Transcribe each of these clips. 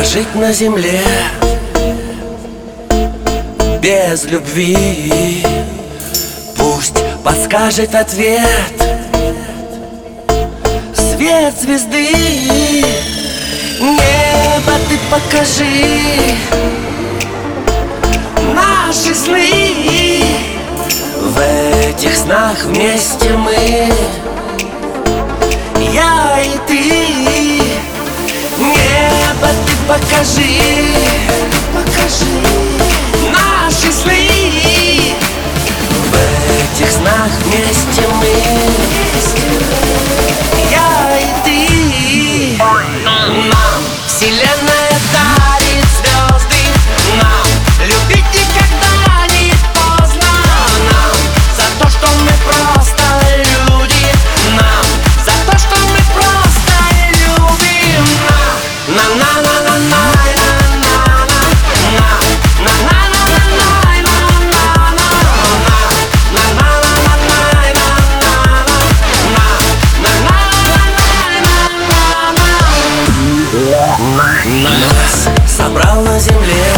жить на земле без любви? Пусть подскажет ответ свет звезды. Небо, ты покажи наши сны. В этих снах вместе мы, я и ты. Небо, ты покажи наши сны. В этих снах вместе мы, я и ты. Нам вселенная дарит звезды, нам любить никогда не поздно. Нам за то, что мы просто люди, нам за то, что мы просто любим. Нас собрал на земле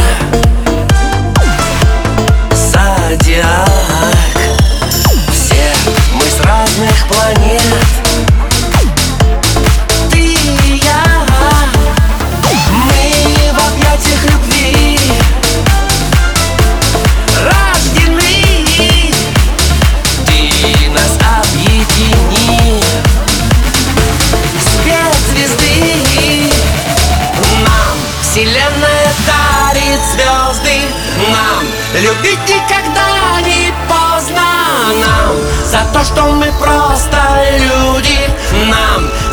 зодиак. Все мы с разных планет, ты и я. Мы в объятиях любви рождены. Ты нас объедини. Свет звезды нам вселенная дарит звезды. Нам любить никогда не поздно. Нам за то, что мы просто люди, нам